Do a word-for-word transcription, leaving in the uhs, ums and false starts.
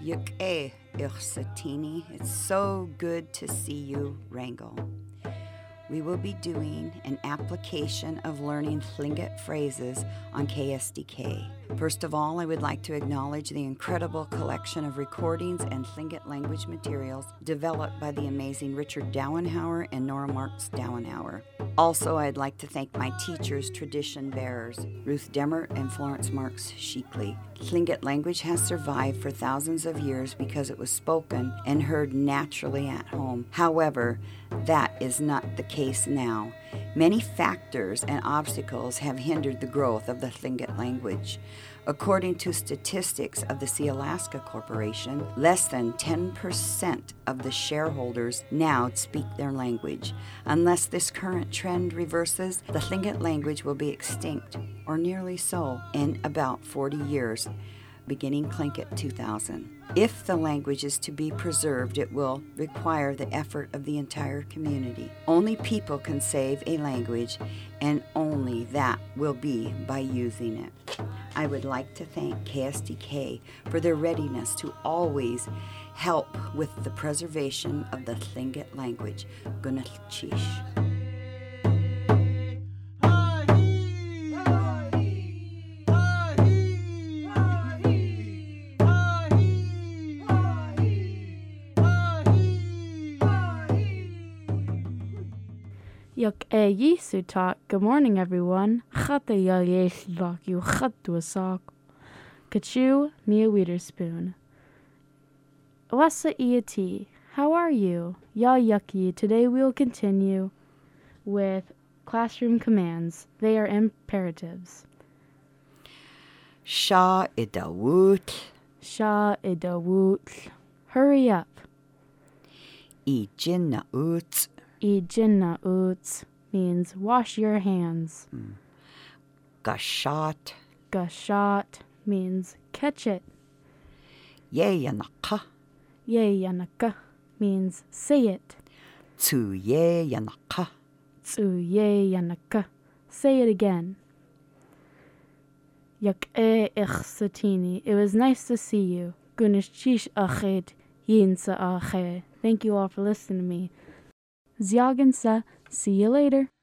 Yuk e Satini. It's so good to see you, Wrangel. We will be doing an application of learning Tlingit phrases on K S D K. First of all, I would like to acknowledge the incredible collection of recordings and Tlingit language materials developed by the amazing Richard Dowenhauer and Nora Marks Dowenhauer. Also, I'd like to thank my teachers, tradition bearers, Ruth Demert and Florence Marks Sheekley. Tlingit language has survived for thousands of years because it was spoken and heard naturally at home. However, that is not the case now. Many factors and obstacles have hindered the growth of the Tlingit language. According to statistics of the Sealaska Corporation, less than ten percent of the shareholders now speak their language. Unless this current trend reverses, the Tlingit language will be extinct, or nearly so, in about forty years, beginning Tlingit two thousand. If the language is to be preserved, it will require the effort of the entire community. Only people can save a language, and only that will be by using it. I would like to thank K S D K for their readiness to always help with the preservation of the Tlingit language. Gunalchish. Yuk e yisu talk. Good morning, everyone. Chata ya yesh lok you chatu asak. Kachu Mia Witherspoon. Wasa iati. How are you? Ya yucky. Today we will continue with classroom commands. They are imperatives. Sha idawut. Sha idawut. Hurry up. I jinnaut. Ijinna uts means wash your hands. Mm. Gashat. Gashat means catch it. Yeyanaka. Yeyanaka means say it. Tsu yeyanaka. Tsu yeyanaka. Say it again. Yak e satini. It was nice to see you. Gunishish achet yinsa ache. Thank you all for listening to me. Zyagansa. See you later.